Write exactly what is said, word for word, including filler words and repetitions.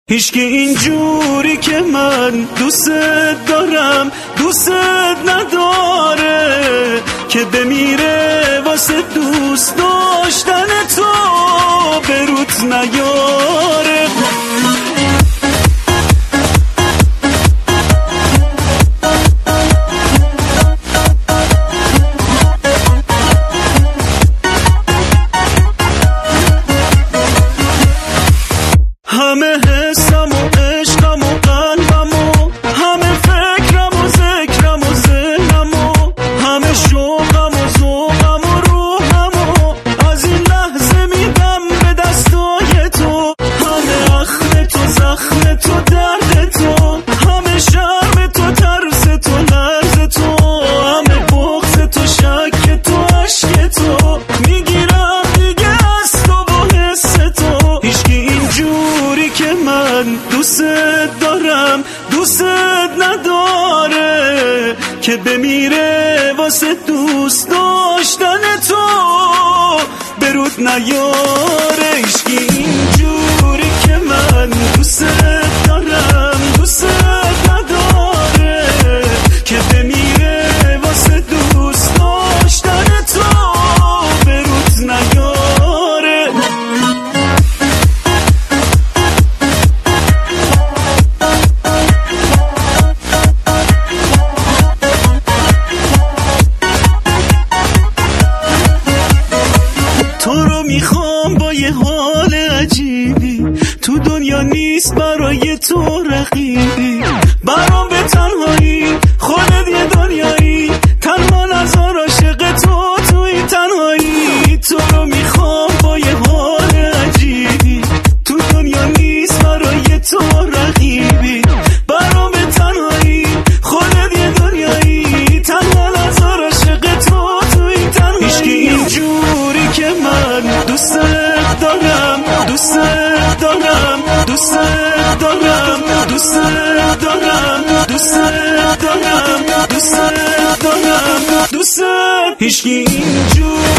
هیچکی اینجوری که من دوست دارم دوست نداره که بمیره واسه دوست داشتن تو به روت نیاره. همه حسم و عشقم و قلبم و همه فکرم و ذکرم و ذهنم و همه شوقم و ذوقم و روحم و از این لحظه میدم به دستای تو. همه اخم تو زخم تو درد تو، همه شرم تو ترس تو لرز تو، همه بغض تو شک تو عشق تو، میگیرم دیگه از تو و حس تو. هیچکی اینجوری که من دوست دارم دوست نداره که بمیره واسه دوست داشتن تو به رود نیاره. هیچکی اینجوری که من دوست دارم دوست نداره که بمیره واسه دوست داشتن تو به رود نیاره. تو رو میخوام با یه حال عجیبی، تو دنیا نیست برای تو رقیبی، برام به تنهایی خودت یه دنیایی، تنها نزار عاشق تو توی تنهایی. تو رو میخوام با یه حال عجیبی، تو دنیا نیست برای تو رقیبی، برام به تنهایی خودت یه دنیایی، تنها نزار عاشق تو توی تنهایی. هیچکی اینجوری که من دوست دارم دوست دارم دوست دارم دوست دارم دوست دارم دوست دارم دوست. هیچکی اینجوری